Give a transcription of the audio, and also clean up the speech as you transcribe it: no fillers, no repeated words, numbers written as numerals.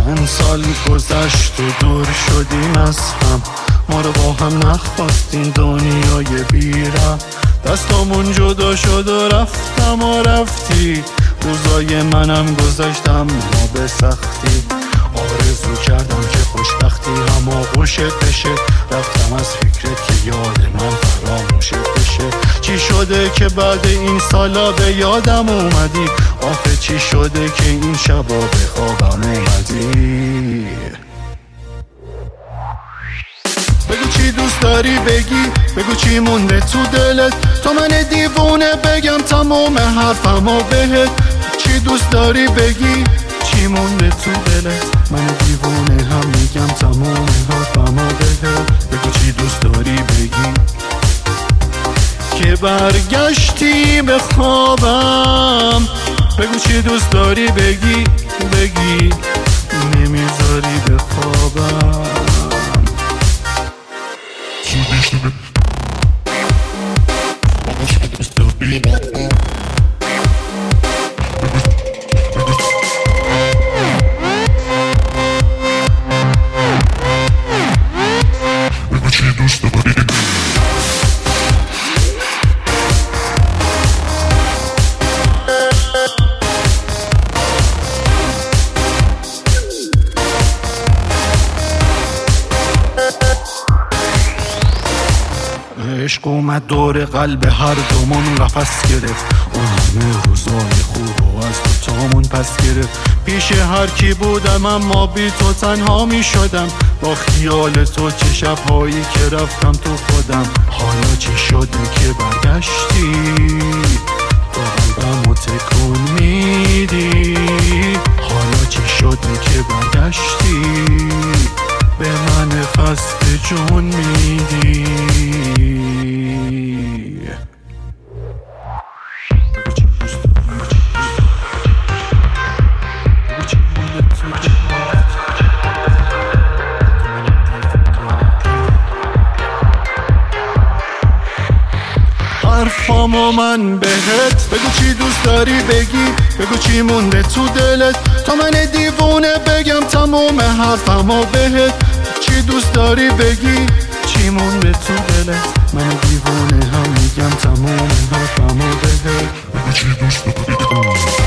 چند سال گذشت و دور شدیم از هم، ما رو با هم نخواستین دنیای بیرم. دستامون جدا شد و رفتم و رفتی، روزای منم گذاشتم ما به سختی. آرزو کردم که خوشبختی هم آغوشت بشه، رفتم از فکرت که یاد من فراموشت بشه. چی شده که بعد این سالا به یادم اومدی؟ آخه چی شده که این شبا به خوابم اومدی؟ بگو چی دوست داری بگی، بگو چی مونده تو دلت، تو من دیوونه بگم تمام حرفمو بهت. چی دوست داری بگی، چی مونده تو دلت، من دیوونه هم میگم تمام حرفمو بهت. بگو چی دوست داری بگی که برگشتی به خوابم. بگو چی دوست داری بگی، بگی نمیذاری به خوابم. عشق اومد دور قلب هر دومون قفس گرفت، اون همه روزای خوب و از دوتامون پس گرفت. پیش هر کی بودم اما بی تو تنها می شدم، با خیال تو چه شبهایی که رفتم تو خودم. حالا چی شده که برگشتی، تو قلبمو تکون میدی؟ حالا چی شده که برگشتی، به من خسته جون میدی؟ حرفامو من بهت، بگو چی دوست داری بگی، بگو چی مونده تو دلت، تا من دیوونه بگم تمام حرفمو بهت. چی دوست داری بگی، چی مونده تو دلت، من دیوونه هم میگم تمام حرفمو بهت. بگو چی دوست داری بگی.